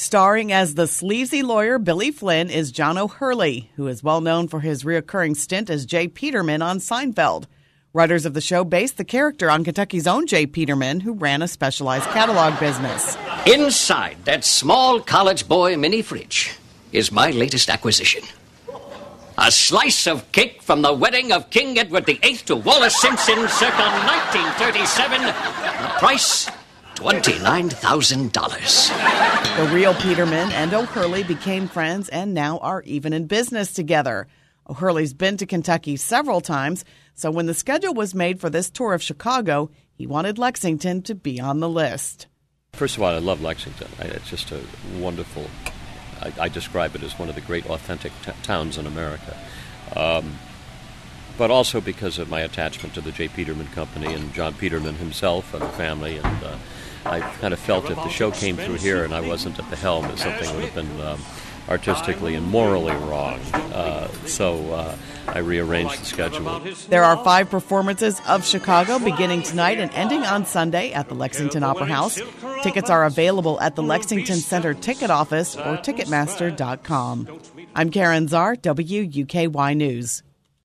Starring as the sleazy lawyer Billy Flynn is John O'Hurley, who is well known for his reoccurring stint as Jay Peterman on Seinfeld. Writers of the show based the character on Kentucky's own Jay Peterman, who ran a specialized catalog business. Inside that small college boy mini fridge is my latest acquisition. A slice of cake from the wedding of King Edward VIII to Wallace Simpson circa 1937. The price, $29,000. The real Peterman and O'Hurley became friends and now are even in business together. O'Hurley's been to Kentucky several times, so when the schedule was made for this tour of Chicago, he wanted Lexington to be on the list. First of all, I love Lexington. It's just a wonderful, I describe it as one of the great authentic towns in America. But also because of my attachment to the Jay Peterman Company and John Peterman himself and the family. And I kind of felt if the show came through here and I wasn't at the helm, that something would have been artistically and morally wrong. So I rearranged the schedule. There are 5 performances of Chicago beginning tonight and ending on Sunday at the Lexington Opera House. Tickets are available at the Lexington Center ticket office or Ticketmaster.com. I'm Karen Czar, WUKY News.